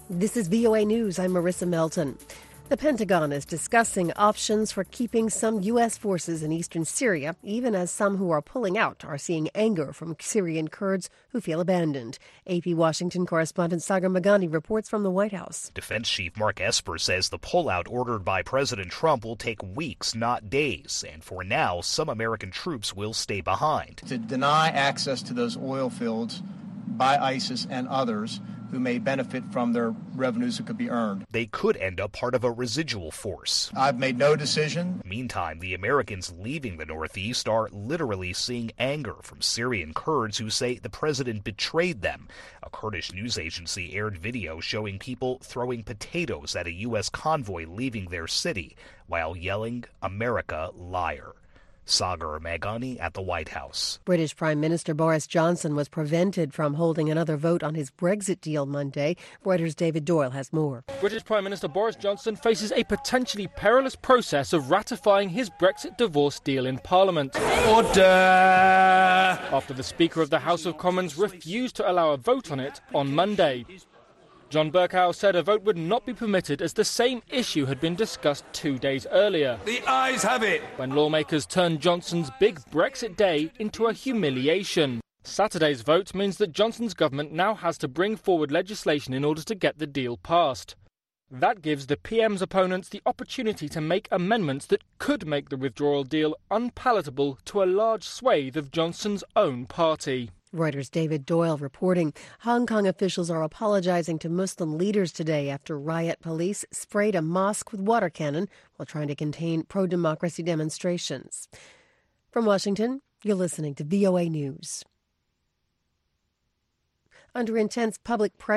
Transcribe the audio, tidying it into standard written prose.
This is VOA News. I'm Marissa Melton. The Pentagon is discussing options for keeping some U.S. forces in eastern Syria, even as some who are pulling out are seeing anger from Syrian Kurds who feel abandoned. AP Washington correspondent Sagar Meghani reports from the White House. Defense Chief Mark Esper says the pullout ordered by President Trump will take weeks, not days. And for now, some American troops will stay behind. To deny access to those oil fields by ISIS and others who may benefit from their revenues that could be earned. They could end up part of a residual force. I've made no decision. Meantime, the Americans leaving the Northeast are literally seeing anger from Syrian Kurds who say the president betrayed them. A Kurdish news agency aired video showing people throwing potatoes at a U.S. convoy leaving their city while yelling, "America, liar." Sagar Meghani at the White House. British Prime Minister Boris Johnson was prevented from holding another vote on his Brexit deal Monday. Reuters' David Doyle has more. British Prime Minister Boris Johnson faces a potentially perilous process of ratifying his Brexit divorce deal in Parliament. Order! After the Speaker of the House of Commons refused to allow a vote on it on Monday. John Bercow said a vote would not be permitted as the same issue had been discussed 2 days earlier. The ayes have it! When lawmakers turned Johnson's big Brexit day into a humiliation. Saturday's vote means that Johnson's government now has to bring forward legislation in order to get the deal passed. That gives the PM's opponents the opportunity to make amendments that could make the withdrawal deal unpalatable to a large swathe of Johnson's own party. Reuters' David Doyle reporting. Hong Kong officials are apologizing to Muslim leaders today after riot police sprayed a mosque with water cannon while trying to contain pro-democracy demonstrations. From Washington, you're listening to VOA News. Under intense public pressure,